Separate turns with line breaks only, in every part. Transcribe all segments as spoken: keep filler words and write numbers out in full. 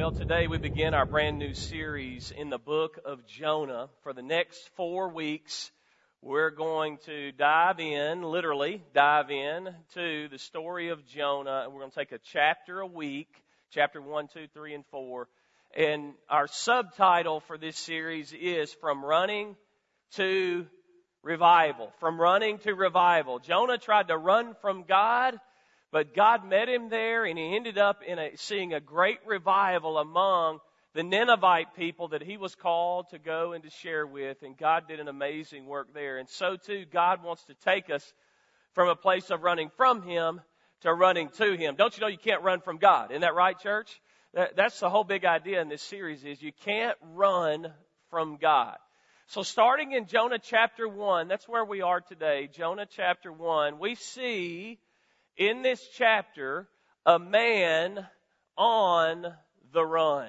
Well, today we begin our brand new series in the book of Jonah. For the next four weeks, we're going to dive in, literally dive in, to the story of Jonah. We're going to take a chapter a week, chapter one, two, three, and four. And our subtitle for this series is From Running to Revival. From Running to Revival. Jonah tried to run from God, but God met him there, and he ended up in a, seeing a great revival among the Ninevite people that he was called to go and to share with. And God did an amazing work there. And so, too, God wants to take us from a place of running from Him to running to Him. Don't you know you can't run from God? Isn't that right, church? That, that's the whole big idea in this series is you can't run from God. So starting in Jonah chapter one, that's where we are today, Jonah chapter one, we see in this chapter, a man on the run.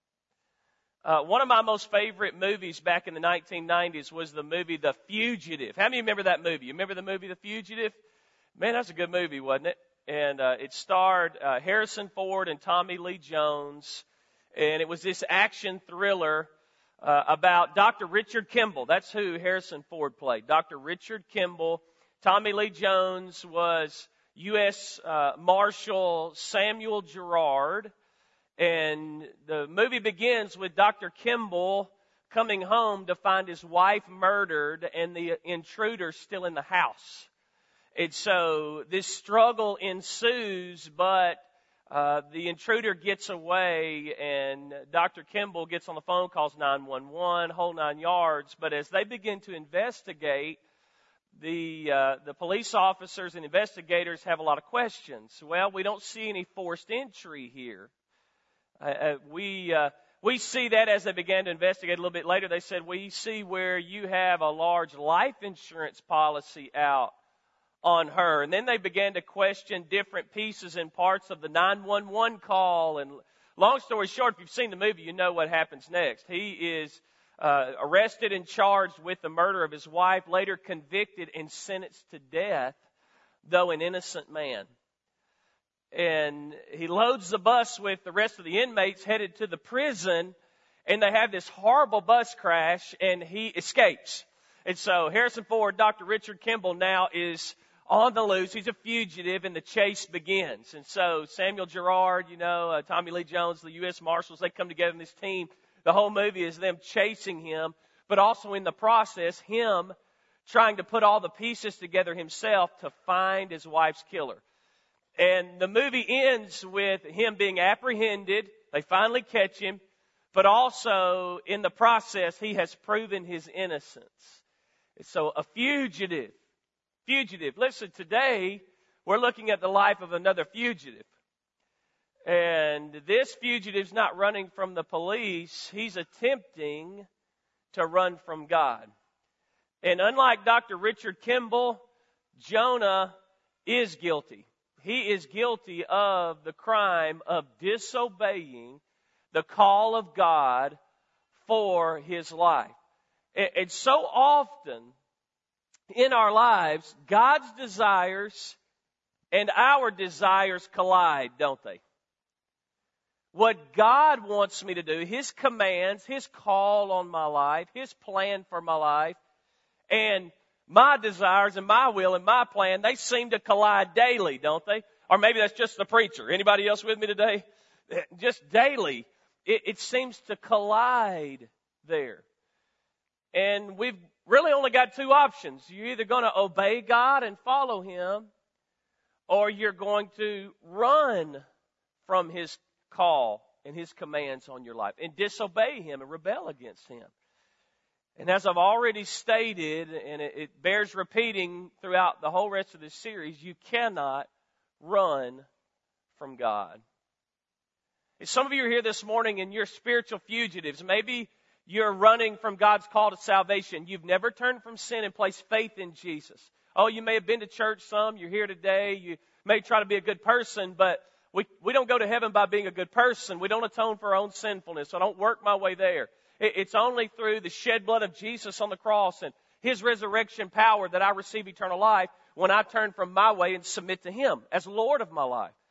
Uh, one of my most favorite movies back in the nineteen nineties was the movie The Fugitive. How many remember that movie? You remember the movie The Fugitive? Man, that's a good movie, wasn't it? And uh, it starred uh, Harrison Ford and Tommy Lee Jones. And it was this action thriller uh, about Doctor Richard Kimball. That's who Harrison Ford played, Doctor Richard Kimball. Tommy Lee Jones was U S Uh, Marshal Samuel Gerard, and the movie begins with Doctor Kimball coming home to find his wife murdered and the intruder still in the house. And so this struggle ensues, but uh, the intruder gets away, and Doctor Kimball gets on the phone, calls nine one one, whole nine yards. But as they begin to investigate, The uh, the police officers and investigators have a lot of questions. Well, we don't see any forced entry here. Uh, uh, we uh, we see that as they began to investigate a little bit later. They said, we see where you have a large life insurance policy out on her. And then they began to question different pieces and parts of the nine one one call. And long story short, if you've seen the movie, you know what happens next. He is Uh, arrested and charged with the murder of his wife, later convicted and sentenced to death, though an innocent man. And he loads the bus with the rest of the inmates headed to the prison, and they have this horrible bus crash, and he escapes. And so Harrison Ford, Doctor Richard Kimball now is on the loose. He's a fugitive, and the chase begins. And so Samuel Gerard, you know, uh, Tommy Lee Jones, the U S Marshals, they come together in this team. The whole movie is them chasing him, but also in the process, him trying to put all the pieces together himself to find his wife's killer. And the movie ends with him being apprehended. They finally catch him, but also in the process, he has proven his innocence. So a fugitive, fugitive. Listen, today we're looking at the life of another fugitive. And this fugitive's not running from the police. He's attempting to run from God. And unlike Doctor Richard Kimball, Jonah is guilty. He is guilty of the crime of disobeying the call of God for his life. And so often in our lives, God's desires and our desires collide, don't they? What God wants me to do, His commands, His call on my life, His plan for my life, and my desires and my will and my plan, they seem to collide daily, don't they? Or maybe that's just the preacher. Anybody else with me today? Just daily, it, it seems to collide there. And we've really only got two options. You're either going to obey God and follow Him, or you're going to run from His call and His commands on your life and disobey Him and rebel against Him. And as I've already stated, and it, it bears repeating throughout the whole rest of this series, you cannot run from God. And some of you are here this morning and you're spiritual fugitives. Maybe you're running from God's call to salvation. You've never turned from sin and placed faith in Jesus. Oh, you may have been to church some. You're here today. You may try to be a good person, but We we don't go to heaven by being a good person. We don't atone for our own sinfulness. I don't work my way there. It, it's only through the shed blood of Jesus on the cross and His resurrection power that I receive eternal life when I turn from my way and submit to Him as Lord of my life.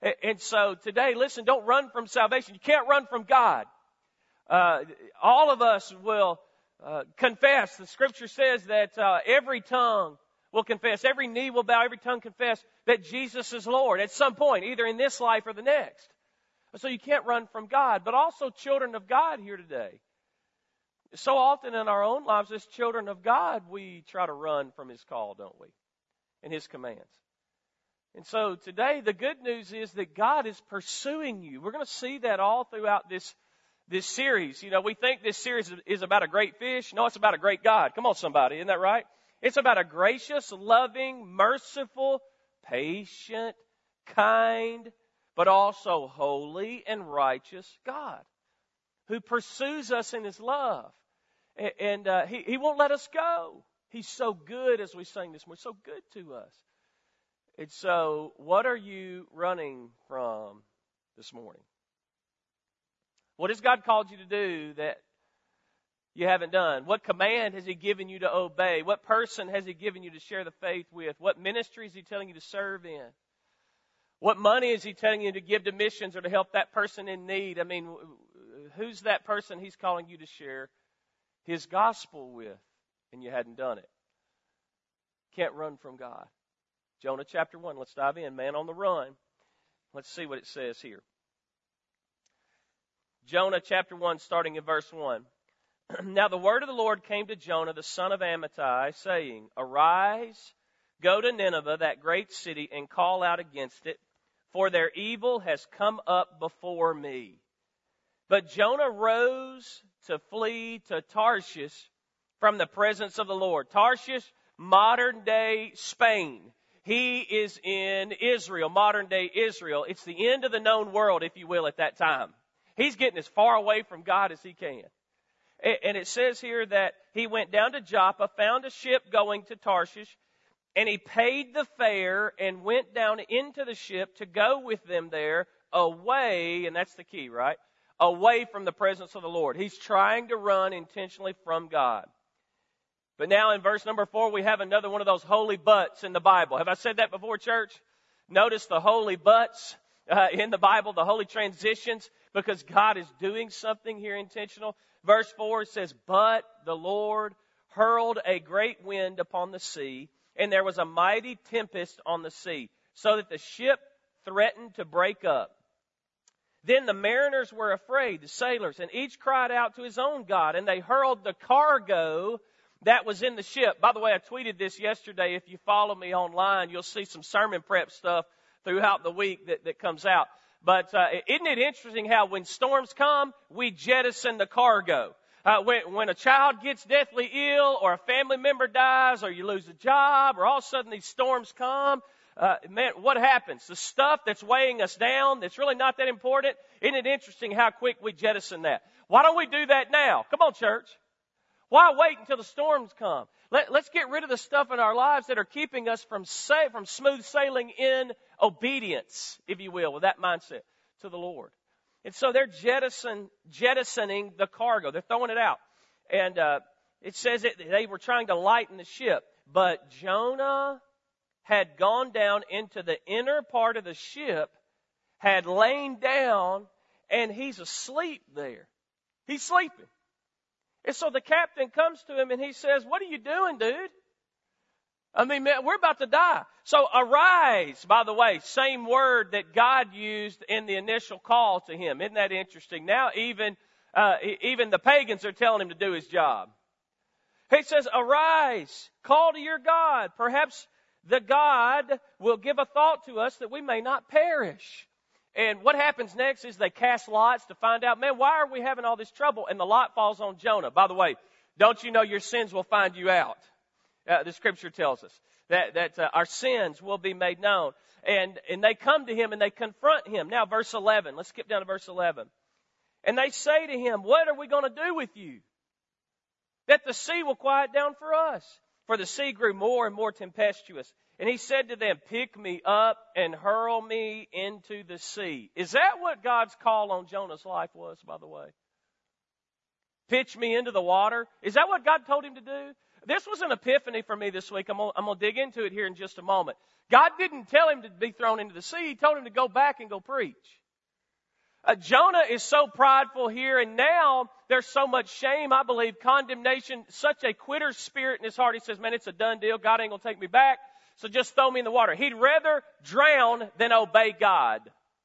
And so today, listen, don't run from salvation. You can't run from God. Uh, all of us will uh, confess. The Scripture says that uh, every tongue will confess, every knee will bow, every tongue confess that Jesus is Lord at some point, either in this life or the next. So you can't run from God, but also children of God here today. So often in our own lives as children of God, we try to run from His call, don't we? And His commands. And so today, the good news is that God is pursuing you. We're going to see that all throughout this, this series. You know, we think this series is about a great fish. No, it's about a great God. Come on, somebody. Isn't that right? It's about a gracious, loving, merciful, patient, kind, but also holy and righteous God who pursues us in His love. And, and uh, he, he won't let us go. He's so good, as we sang this morning, so good to us. And so, what are you running from this morning? What has God called you to do that you haven't done? What command has He given you to obey? What person has He given you to share the faith with? What ministry is He telling you to serve in? What money is He telling you to give to missions or to help that person in need? I mean, who's that person He's calling you to share His gospel with and you hadn't done it? Can't run from God. Jonah chapter one, let's dive in. Man on the run. Let's see what it says here. Jonah chapter one, starting in verse one. Now the word of the Lord came to Jonah, the son of Amittai, saying, Arise, go to Nineveh, that great city, and call out against it, for their evil has come up before me. But Jonah rose to flee to Tarshish from the presence of the Lord. Tarshish, modern day Spain. He is in Israel, modern day Israel. It's the end of the known world, if you will, at that time. He's getting as far away from God as he can. And it says here that he went down to Joppa, found a ship going to Tarshish, and he paid the fare and went down into the ship to go with them there away, and that's the key, right? Away from the presence of the Lord. He's trying to run intentionally from God. But now in verse number four, we have another one of those holy buts in the Bible. Have I said that before, church? Notice the holy buts uh, in the Bible, the holy transitions, because God is doing something here intentional. Verse four says, But the Lord hurled a great wind upon the sea, and there was a mighty tempest on the sea, so that the ship threatened to break up. Then the mariners were afraid, the sailors, and each cried out to his own God, and they hurled the cargo that was in the ship. By the way, I tweeted this yesterday. If you follow me online, you'll see some sermon prep stuff throughout the week that, that comes out. But uh, isn't it interesting how when storms come, we jettison the cargo? Uh, when, when a child gets deathly ill or a family member dies or you lose a job or all of a sudden these storms come, uh, man, what happens? The stuff that's weighing us down, that's really not that important, isn't it interesting how quick we jettison that? Why don't we do that now? Come on, church. Why wait until the storms come? Let, let's get rid of the stuff in our lives that are keeping us from sa- from smooth sailing in obedience, if you will, with that mindset to the Lord. And so they're jettison, jettisoning the cargo. They're throwing it out. And uh, it says that they were trying to lighten the ship. But Jonah had gone down into the inner part of the ship, had lain down, and he's asleep there. He's sleeping. And so the captain comes to him and he says, What are you doing, dude? I mean, man, we're about to die. So arise, by the way, same word that God used in the initial call to him. Isn't that interesting? Now even, uh, even the pagans are telling him to do his job. He says, Arise, call to your God. Perhaps the God will give a thought to us that we may not perish. And what happens next is they cast lots to find out, man, why are we having all this trouble? And the lot falls on Jonah. By the way, don't you know your sins will find you out? Uh, the scripture tells us that, that uh, our sins will be made known. And, and they come to him and they confront him. Now, verse eleven. Let's skip down to verse eleven. And they say to him, What are we going to do with you? That the sea will quiet down for us. For the sea grew more and more tempestuous. And he said to them, Pick me up and hurl me into the sea. Is that what God's call on Jonah's life was, by the way? Pitch me into the water? Is that what God told him to do? This was an epiphany for me this week. I'm going to dig into it here in just a moment. God didn't tell him to be thrown into the sea. He told him to go back and go preach. Uh, Jonah is so prideful here, and now there's so much shame, I believe, condemnation, such a quitter's spirit in his heart. He says, man, it's a done deal. God ain't going to take me back, so just throw me in the water. He'd rather drown than obey God.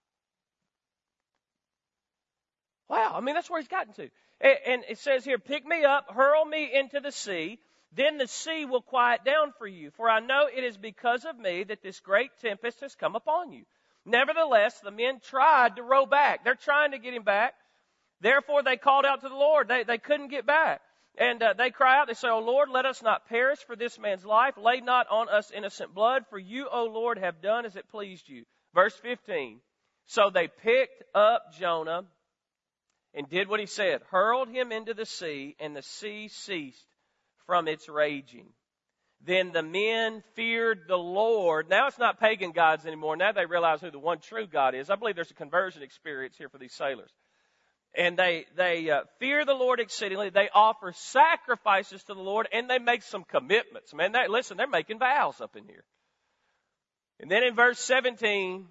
Wow, I mean, that's where he's gotten to. And, and it says here, pick me up, hurl me into the sea, then the sea will quiet down for you. For I know it is because of me that this great tempest has come upon you. Nevertheless, the men tried to row back. They're trying to get him back. Therefore, they called out to the Lord. They, they couldn't get back. And uh, they cry out. They say, O Lord, let us not perish for this man's life. Lay not on us innocent blood. For you, O Lord, have done as it pleased you. Verse fifteen. So they picked up Jonah and did what he said. Hurled him into the sea, and the sea ceased from its raging. Then the men feared the Lord. Now it's not pagan gods anymore. Now they realize who the one true God is. I believe there's a conversion experience here for these sailors. And they, they uh, fear the Lord exceedingly. They offer sacrifices to the Lord, and they make some commitments. Man, they, listen, they're making vows up in here. And then in verse seventeen,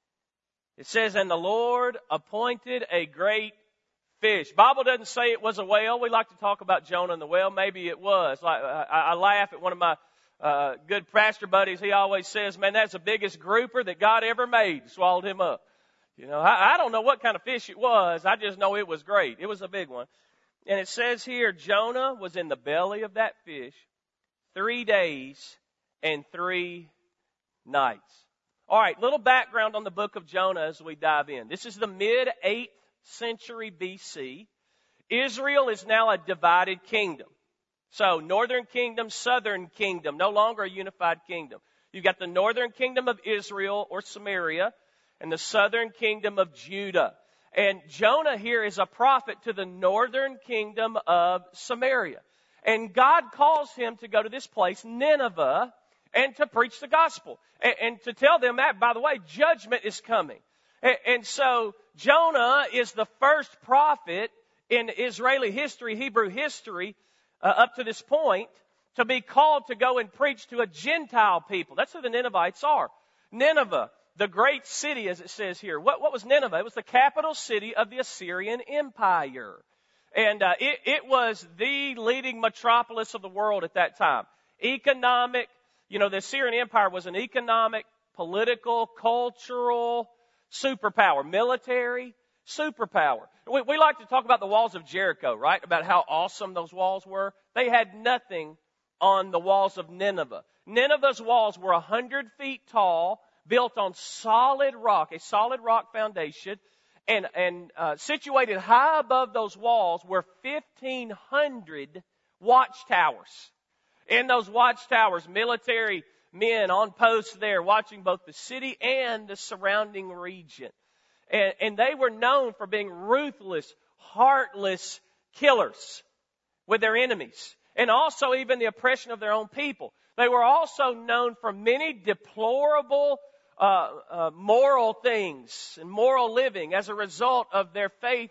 it says, and the Lord appointed a great fish. Bible doesn't say it was a whale. We like to talk about Jonah and the whale. Maybe it was. Like I, I laugh at one of my uh, good pastor buddies. He always says, man, that's the biggest grouper that God ever made. Swallowed him up. You know, I, I don't know what kind of fish it was. I just know it was great. It was a big one. And it says here, Jonah was in the belly of that fish three days and three nights. All right, little background on the book of Jonah as we dive in. This is the mid-eighth century B C. Israel is now a divided kingdom. So, northern kingdom, southern kingdom, no longer a unified kingdom. You've got the northern kingdom of Israel or Samaria and the southern kingdom of Judah. And Jonah here is a prophet to the northern kingdom of Samaria. And God calls him to go to this place, Nineveh, and to preach the gospel. And, and to tell them that, by the way, judgment is coming. And, and so Jonah is the first prophet in Israeli history, Hebrew history, uh, up to this point, to be called to go and preach to a Gentile people. That's who the Ninevites are. Nineveh, the great city, as it says here. What, what was Nineveh? It was the capital city of the Assyrian Empire. And uh, it, it was the leading metropolis of the world at that time. Economic, you know, the Assyrian Empire was an economic, political, cultural superpower, military superpower. We, we like to talk about the walls of Jericho, right? About how awesome those walls were. They had nothing on the walls of Nineveh. Nineveh's walls were one hundred feet tall, built on solid rock, a solid rock foundation, and, and uh, situated high above those walls were fifteen hundred watchtowers. In those watchtowers, military men on post there watching both the city and the surrounding region. And, and they were known for being ruthless, heartless killers with their enemies. And also even the oppression of their own people. They were also known for many deplorable uh, uh, moral things and moral living as a result of their faith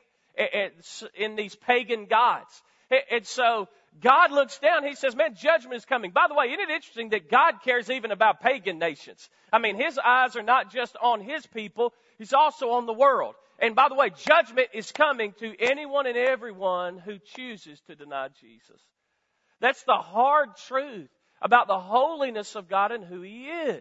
in these pagan gods. And so God looks down, He says, man, judgment is coming. By the way, isn't it interesting that God cares even about pagan nations? I mean, His eyes are not just on His people, He's also on the world. And by the way, judgment is coming to anyone and everyone who chooses to deny Jesus. That's the hard truth about the holiness of God and who He is.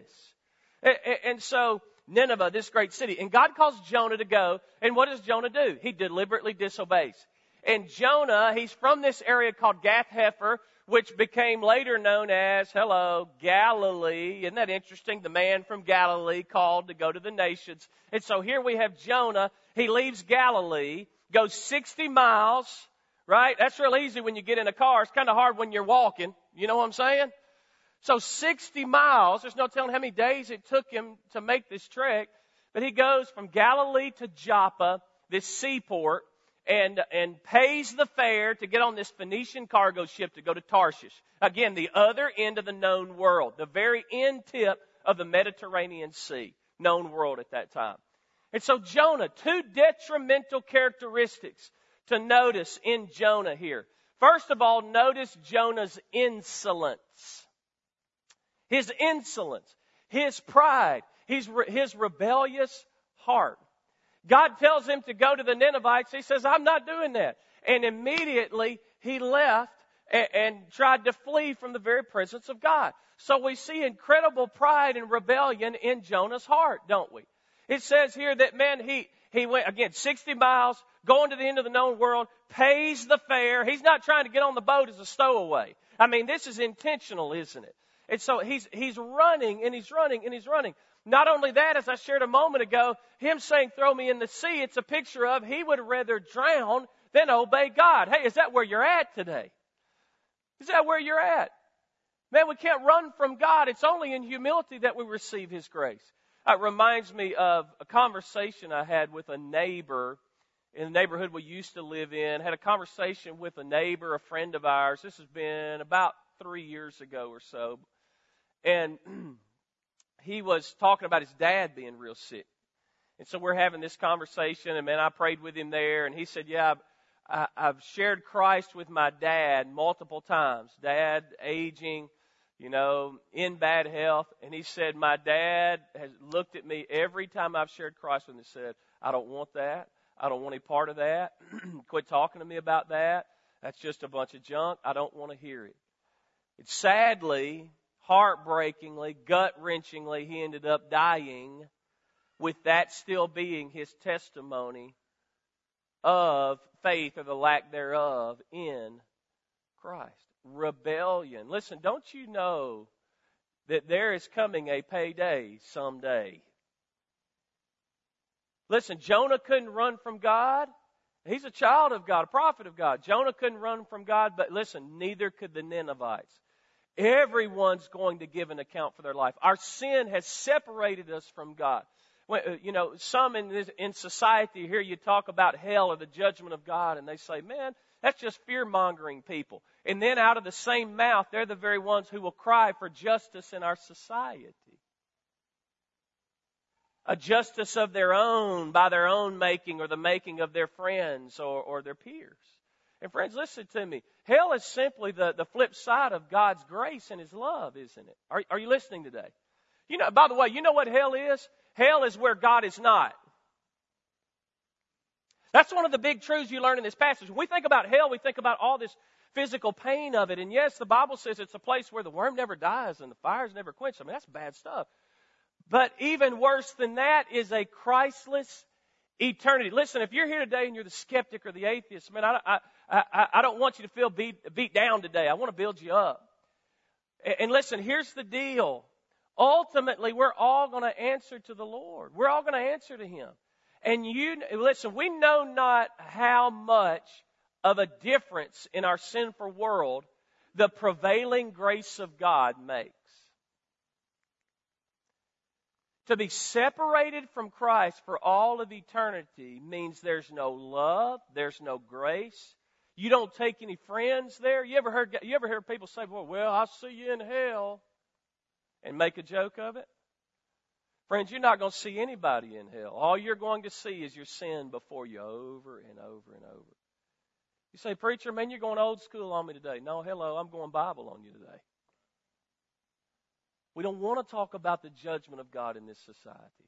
And so, Nineveh, this great city, and God calls Jonah to go, and what does Jonah do? He deliberately disobeys. And Jonah, he's from this area called Gath-Hepher, which became later known as, hello, Galilee. Isn't that interesting? The man from Galilee called to go to the nations. And so here we have Jonah. He leaves Galilee, goes sixty miles, right? That's real easy when you get in a car. It's kind of hard when you're walking. You know what I'm saying? So sixty miles, there's no telling how many days it took him to make this trek. But he goes from Galilee to Joppa, this seaport, and and pays the fare to get on this Phoenician cargo ship to go to Tarshish. Again, the other end of the known world, the very end tip of the Mediterranean Sea, known world at that time. And so Jonah, two detrimental characteristics to notice in Jonah here. First of all, notice Jonah's insolence. His insolence, his pride, his, his rebellious heart. God tells him to go to the Ninevites. He says, I'm not doing that. And immediately he left and, and tried to flee from the very presence of God. So we see incredible pride and rebellion in Jonah's heart, don't we? It says here that, man, he, he went, again, sixty miles, going to the end of the known world, pays the fare. He's not trying to get on the boat as a stowaway. I mean, this is intentional, isn't it? And so he's, he's running and he's running and he's running. Not only that, as I shared a moment ago, him saying, throw me in the sea, it's a picture of he would rather drown than obey God. Hey, is that where you're at today? Is that where you're at? Man, we can't run from God. It's only in humility that we receive His grace. It reminds me of a conversation I had with a neighbor in the neighborhood we used to live in. Had a conversation with a neighbor, a friend of ours. This has been about three years ago or so. And he was talking about his dad being real sick. And so we're having this conversation, and man, I prayed with him there, and he said, yeah, I've, I've shared Christ with my dad multiple times. Dad aging, you know, in bad health. And he said, my dad has looked at me every time I've shared Christ with him and said, I don't want that. I don't want any part of that. Quit talking to me about that. That's just a bunch of junk. I don't want to hear it. And sadly, heartbreakingly, gut-wrenchingly, he ended up dying with that still being his testimony of faith or the lack thereof in Christ. Rebellion. Listen, don't you know that there is coming a payday someday? Listen, Jonah couldn't run from God. He's a child of God, a prophet of God. Jonah couldn't run from God, but listen, neither could the Ninevites. Everyone's going to give an account for their life. Our sin has separated us from God. You know, some in this, in society here, you talk about hell or the judgment of God, and they say, man, that's just fear-mongering people. And then out of the same mouth, they're the very ones who will cry for justice in our society. A justice of their own, by their own making, or the making of their friends or, or their peers. And friends, listen to me. Hell is simply the, the flip side of God's grace and His love, isn't it? Are, are you listening today? You know, by the way, you know what hell is? Hell is where God is not. That's one of the big truths you learn in this passage. When we think about hell, we think about all this physical pain of it. And yes, the Bible says it's a place where the worm never dies and the fire's never quenched. I mean, that's bad stuff. But even worse than that is a Christless eternity. Listen, if you're here today and you're the skeptic or the atheist, man, I, I, I, I don't want you to feel beat, beat down today. I want to build you up. And, and listen, here's the deal. Ultimately, we're all going to answer to the Lord. We're all going to answer to Him. And you, listen, we know not how much of a difference in our sinful world the prevailing grace of God makes. To be separated from Christ for all of eternity means there's no love, there's no grace. You don't take any friends there. You ever heard you ever heard people say, well, well, I'll see you in hell, and make a joke of it? Friends, you're not going to see anybody in hell. All you're going to see is your sin before you over and over and over. You say, preacher, man, you're going old school on me today. No, hello, I'm going Bible on you today. We don't want to talk about the judgment of God in this society.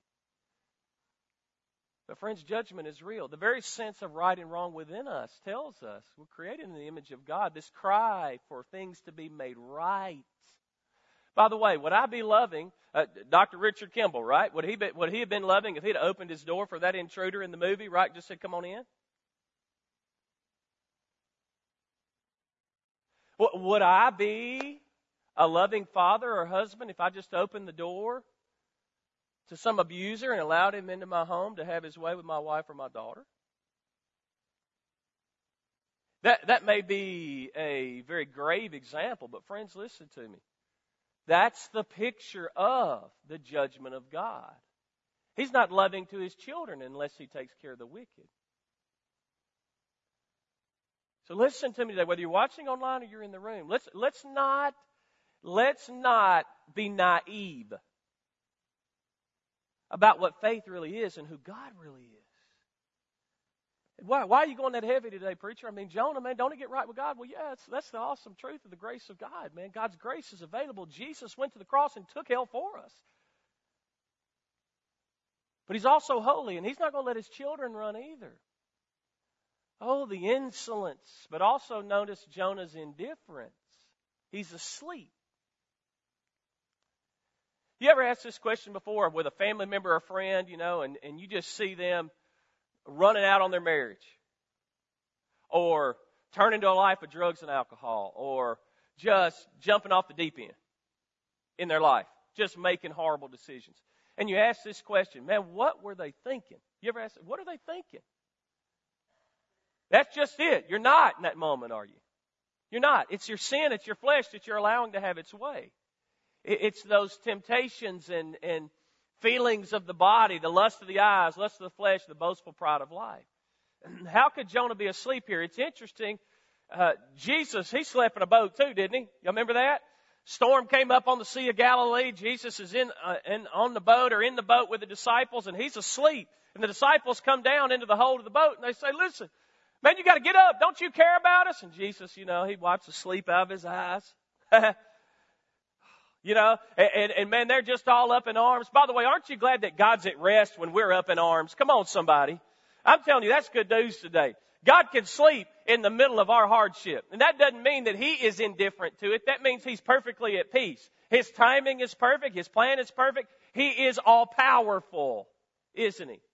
But friends, judgment is real. The very sense of right and wrong within us tells us we're created in the image of God. This cry for things to be made right. By the way, would I be loving uh, Doctor Richard Kimball, right? Would he be, would he have been loving if he'd opened his door for that intruder in the movie, right? Just said, come on in? Would I be a loving father or husband if I just opened the door to some abuser and allowed him into my home to have his way with my wife or my daughter? That, that may be a very grave example, but friends, listen to me. That's the picture of the judgment of God. He's not loving to His children unless He takes care of the wicked. So listen to me today, whether you're watching online or you're in the room. Let's, let's not, let's not be naive about what faith really is and who God really is. Why, why are you going that heavy today, preacher? I mean, Jonah, man, don't he get right with God? Well, yeah, that's, that's the awesome truth of the grace of God, man. God's grace is available. Jesus went to the cross and took hell for us. But he's also holy, and he's not going to let his children run either. Oh, the insolence. But also notice Jonah's indifference. He's asleep. You ever asked this question before with a family member or friend, you know, and, and you just see them running out on their marriage, or turning to a life of drugs and alcohol, or just jumping off the deep end in their life, just making horrible decisions. And you ask this question, man, what were they thinking? You ever ask, what are they thinking? That's just it. You're not in that moment, are you? You're not. It's your sin, it's your flesh that you're allowing to have its way. It's those temptations and, and feelings of the body, the lust of the eyes, lust of the flesh, the boastful pride of life. How could Jonah be asleep here? It's interesting. Uh, Jesus, he slept in a boat too, didn't he? You remember that? Storm came up on the Sea of Galilee. Jesus is in, uh, in on the boat or in the boat with the disciples, and he's asleep. And the disciples come down into the hold of the boat, and they say, listen, man, you got to get up. Don't you care about us? And Jesus, you know, he wipes the sleep out of his eyes. You know, and, and man, they're just all up in arms. By the way, aren't you glad that God's at rest when we're up in arms? Come on, somebody. I'm telling you, that's good news today. God can sleep in the middle of our hardship. And that doesn't mean that he is indifferent to it. That means he's perfectly at peace. His timing is perfect. His plan is perfect. He is all powerful, isn't he?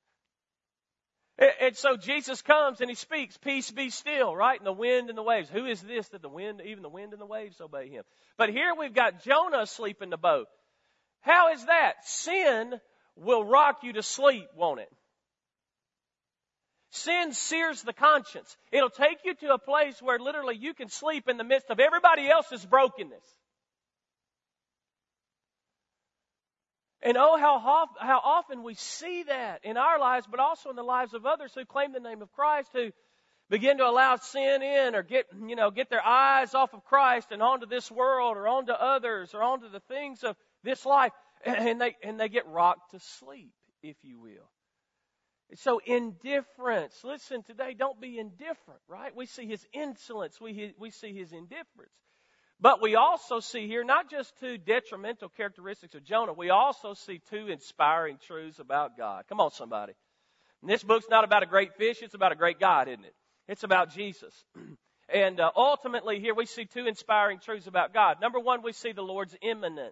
And so Jesus comes and he speaks, peace be still, right? And the wind and the waves. Who is this that the wind, even the wind and the waves obey him? But here we've got Jonah asleep in the boat. How is that? Sin will rock you to sleep, won't it? Sin sears the conscience. It'll take you to a place where literally you can sleep in the midst of everybody else's brokenness. And oh, how, how often we see that in our lives, but also in the lives of others who claim the name of Christ, who begin to allow sin in or get, you know, get their eyes off of Christ and onto this world or onto others or onto the things of this life. And they, and they get rocked to sleep, if you will. So indifference. Listen, today, don't be indifferent, right? We see his insolence. We, we see his indifference. But we also see here not just two detrimental characteristics of Jonah, we also see two inspiring truths about God. Come on, somebody. And this book's not about a great fish, it's about a great God, isn't it? It's about Jesus. And uh, ultimately here we see two inspiring truths about God. Number one, we see the Lord's immanence.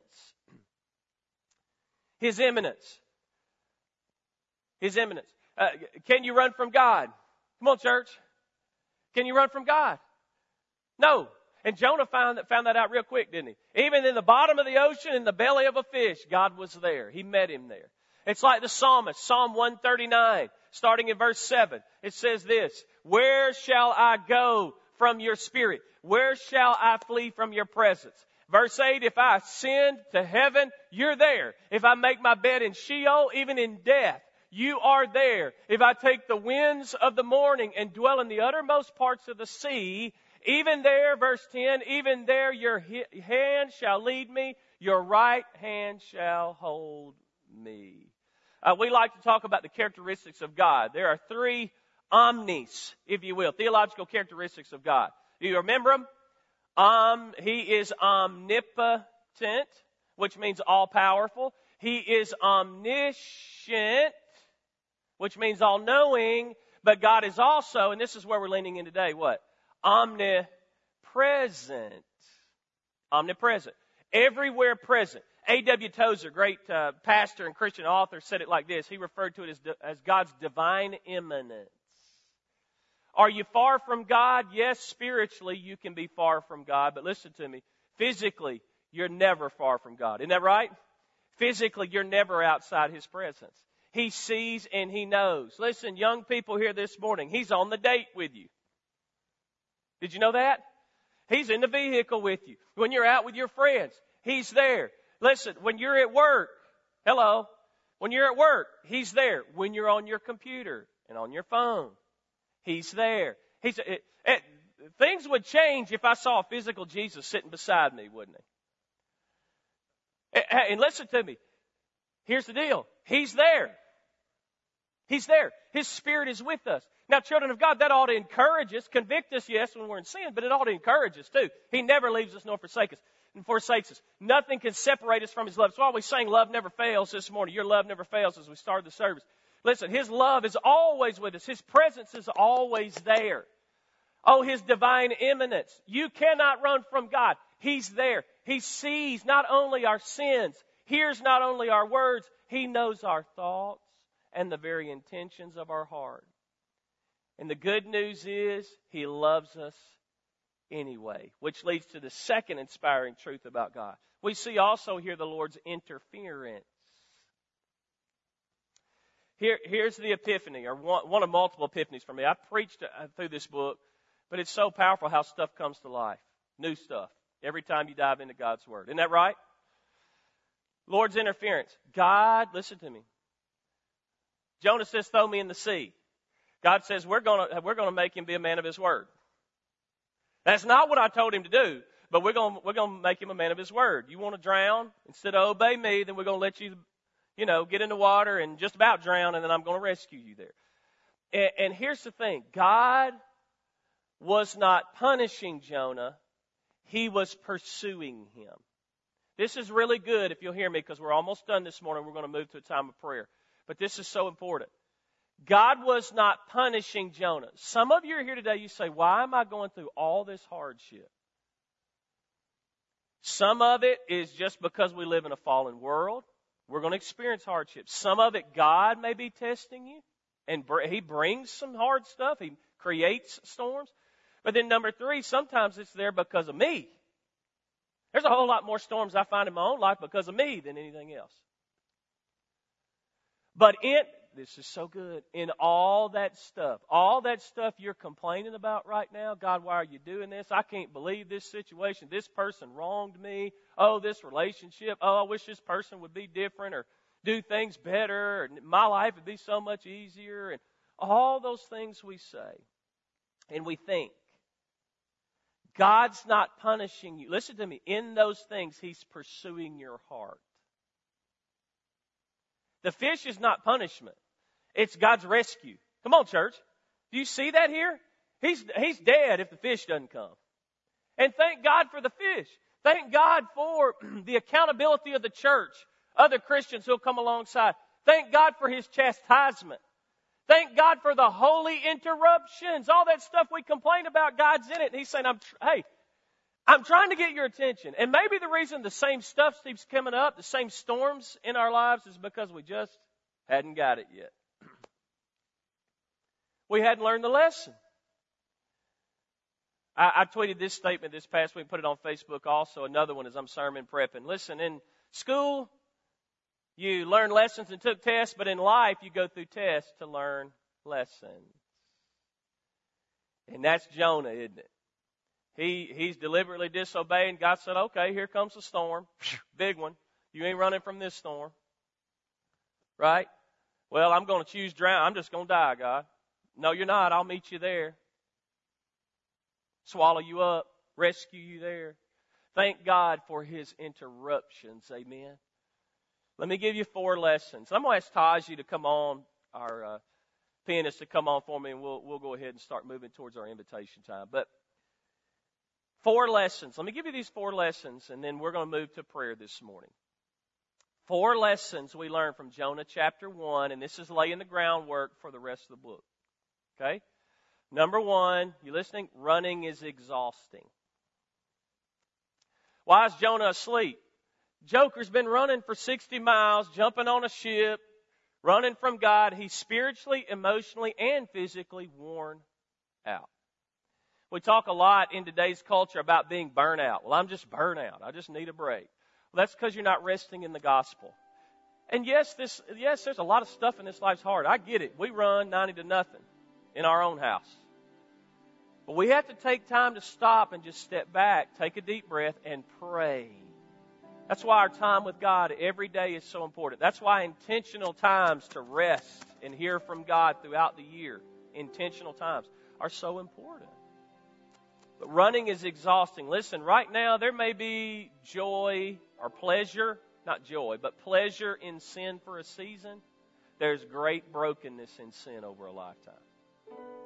His immanence. His immanence. Uh, can you run from God? Come on, church. Can you run from God? No. And Jonah found that, found that out real quick, didn't he? Even in the bottom of the ocean, in the belly of a fish, God was there. He met him there. It's like the psalmist, Psalm one thirty-nine, starting in verse seven. It says this, where shall I go from your spirit? Where shall I flee from your presence? Verse eight, if I ascend to heaven, you're there. If I make my bed in Sheol, even in death, you are there. If I take the winds of the morning and dwell in the uttermost parts of the sea, even there, verse ten, even there your hand shall lead me, your right hand shall hold me. Uh, we like to talk about the characteristics of God. There are three omnis, if you will, theological characteristics of God. Do you remember them? Um, he is omnipotent, which means all-powerful. He is omniscient, which means all-knowing. But God is also, and this is where we're leaning in today, what? Omnipresent. Omnipresent. Everywhere present. A W Tozer, great uh, pastor and Christian author, said it like this. He referred to it as, as God's divine immanence. Are you far from God? Yes, spiritually you can be far from God. But listen to me. Physically, you're never far from God. Isn't that right? Physically, you're never outside His presence. He sees and He knows. Listen, young people here this morning, He's on the date with you. Did you know that? He's in the vehicle with you. When you're out with your friends, He's there. Listen, when you're at work, hello, when you're at work, He's there. When you're on your computer and on your phone, He's there. He's, it, it, things would change if I saw a physical Jesus sitting beside me, wouldn't it? And listen to me. Here's the deal. He's there. He's there. His Spirit is with us. Now, children of God, that ought to encourage us, convict us, yes, when we're in sin, but it ought to encourage us too. He never leaves us nor forsakes us. And forsakes us. Nothing can separate us from His love. That's why we sang love never fails this morning. Your love never fails as we started the service. Listen, His love is always with us. His presence is always there. Oh, His divine immanence. You cannot run from God. He's there. He sees not only our sins, hears not only our words, He knows our thoughts and the very intentions of our heart. And the good news is He loves us anyway, which leads to the second inspiring truth about God. We see also here the Lord's interference. Here, here's the epiphany, or one, one of multiple epiphanies for me. I preached through this book, but it's so powerful how stuff comes to life. New stuff. Every time you dive into God's Word. Isn't that right? Lord's interference. God, listen to me. Jonah says, throw me in the sea. God says, we're going to we're going to make him be a man of his word. That's not what I told him to do, but we're going we're going to make him a man of his word. You want to drown? Instead of obey me, then we're going to let you, you know, get in the water and just about drown, and then I'm going to rescue you there. And, and here's the thing. God was not punishing Jonah. He was pursuing him. This is really good if you'll hear me, because we're almost done this morning. We're going to move to a time of prayer. But this is so important. God was not punishing Jonah. Some of you are here today, you say, why am I going through all this hardship? Some of it is just because we live in a fallen world. We're going to experience hardship. Some of it, God may be testing you, and He brings some hard stuff. He creates storms. But then number three, sometimes it's there because of me. There's a whole lot more storms I find in my own life because of me than anything else. But in, this is so good, in all that stuff, all that stuff you're complaining about right now, God, why are you doing this? I can't believe this situation. This person wronged me. Oh, this relationship. Oh, I wish this person would be different or do things better. Or my life would be so much easier. And all those things we say and we think. God's not punishing you. Listen to me. In those things, He's pursuing your heart. The fish is not punishment. It's God's rescue. Come on, church. Do you see that here? He's, he's dead if the fish doesn't come. And thank God for the fish. Thank God for the accountability of the church, other Christians who'll come alongside. Thank God for His chastisement. Thank God for the holy interruptions. All that stuff we complain about, God's in it. And He's saying, I'm tr- hey, I'm trying to get your attention. And maybe the reason the same stuff keeps coming up, the same storms in our lives, is because we just hadn't got it yet. We hadn't learned the lesson. I, I tweeted this statement this past week, put it on Facebook also. Another one as I'm sermon prepping. Listen, in school, you learn lessons and took tests, but in life, you go through tests to learn lessons. And that's Jonah, isn't it? He He's deliberately disobeying. God said, okay, here comes the storm. Big one. You ain't running from this storm. Right? Well, I'm going to choose drown. I'm just going to die, God. No, you're not. I'll meet you there. Swallow you up. Rescue you there. Thank God for His interruptions. Amen. Let me give you four lessons. I'm going to ask Taji to come on, our uh, pianist to come on for me, and we'll we'll go ahead and start moving towards our invitation time. But four lessons. Let me give you these four lessons, and then we're going to move to prayer this morning. Four lessons we learn from Jonah chapter one, and this is laying the groundwork for the rest of the book. Okay? Number one, you listening? Running is exhausting. Why is Jonah asleep? Joker's been running for sixty miles, jumping on a ship, running from God. He's spiritually, emotionally, and physically worn out. We talk a lot in today's culture about being burnt out. Well, I'm just burnt out. I just need a break. Well, that's because you're not resting in the gospel. And yes, this yes, there's a lot of stuff in this life's hard. I get it. We run ninety to nothing in our own house. But we have to take time to stop and just step back, take a deep breath, and pray. That's why our time with God every day is so important. That's why intentional times to rest and hear from God throughout the year, intentional times, are so important. But running is exhausting. Listen, right now there may be joy or pleasure, not joy, but pleasure in sin for a season. There's great brokenness in sin over a lifetime.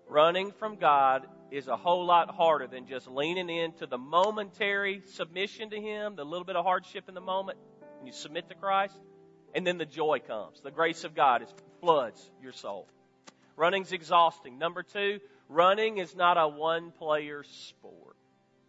Running from God is a whole lot harder than just leaning into the momentary submission to Him, the little bit of hardship in the moment, and you submit to Christ, and then the joy comes. The grace of God is, floods your soul. Running's exhausting. Number two, running is not a one-player sport.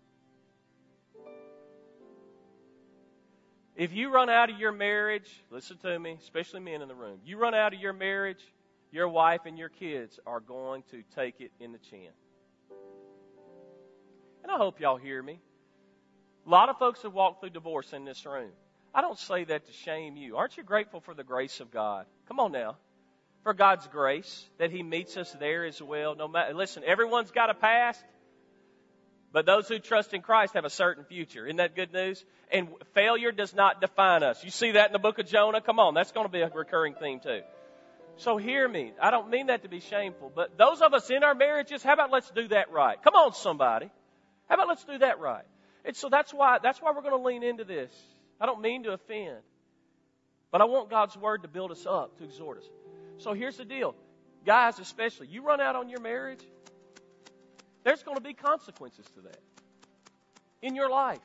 If you run out of your marriage, listen to me, especially men in the room, you run out of your marriage, your wife and your kids are going to take it in the chin. And I hope y'all hear me. A lot of folks have walked through divorce in this room. I don't say that to shame you. Aren't you grateful for the grace of God? Come on now. For God's grace, that He meets us there as well. No matter, listen, everyone's got a past, but those who trust in Christ have a certain future. Isn't that good news? And failure does not define us. You see that in the book of Jonah? Come on, that's going to be a recurring theme too. So hear me. I don't mean that to be shameful, but those of us in our marriages, how about let's do that right? Come on, somebody. How about let's do that right? And so that's why that's why we're going to lean into this. I don't mean to offend, but I want God's Word to build us up, to exhort us. So here's the deal. Guys especially, you run out on your marriage, there's going to be consequences to that in your life.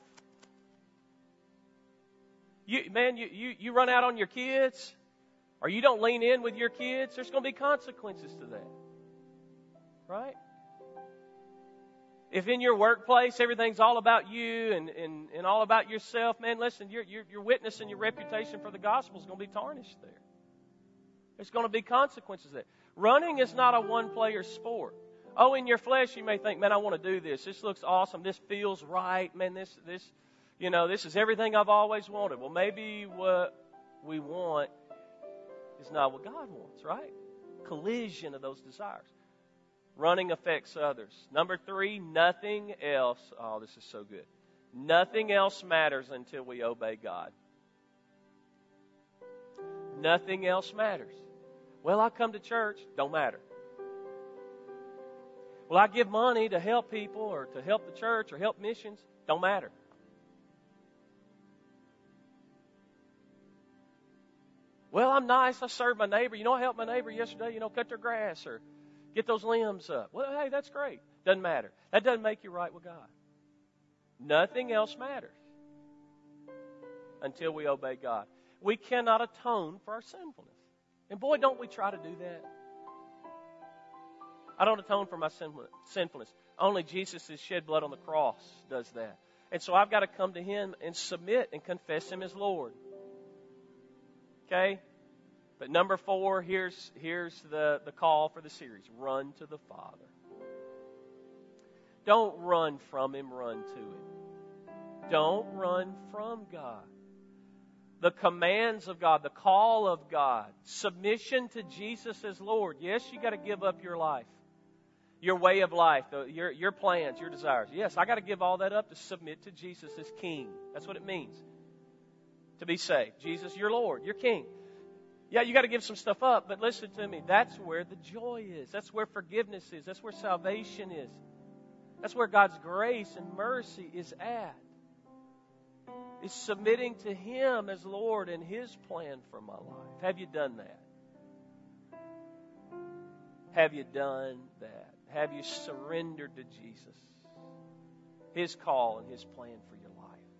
You, man, you, you, you run out on your kids, or you don't lean in with your kids, there's going to be consequences to that. Right? If in your workplace everything's all about you and, and, and all about yourself, man, listen, your, your, your witness and your reputation for the gospel is going to be tarnished there. There's going to be consequences there. Running is not a one-player sport. Oh, in your flesh you may think, man, I want to do this. This looks awesome. This feels right. Man, this, this, you know, this is everything I've always wanted. Well, maybe what we want is not what God wants, right? Collision of those desires. Running affects others. Number three, nothing else. Oh, this is so good. Nothing else matters until we obey God. Nothing else matters. Well, I come to church. Don't matter. Well, I give money to help people or to help the church or help missions. Don't matter. Well, I'm nice. I serve my neighbor. You know, I helped my neighbor yesterday, you know, cut their grass or get those limbs up. Well, hey, that's great. Doesn't matter. That doesn't make you right with God. Nothing else matters until we obey God. We cannot atone for our sinfulness. And boy, don't we try to do that. I don't atone for my sinfulness. Only Jesus' shed blood on the cross does that. And so I've got to come to Him and submit and confess Him as Lord. Okay? But number four, here's, here's the, the call for the series. Run to the Father. Don't run from Him, run to Him. Don't run from God. The commands of God, the call of God, submission to Jesus as Lord. Yes, you got to give up your life, your way of life, the, your, your plans, your desires. Yes, I got to give all that up to submit to Jesus as King. That's what it means to be saved. Jesus, you're Lord, you're King. Yeah, you got to give some stuff up, but listen to me. That's where the joy is. That's where forgiveness is. That's where salvation is. That's where God's grace and mercy is at. Is submitting to Him as Lord and His plan for my life. Have you done that? Have you done that? Have you surrendered to Jesus, His call and His plan for your life?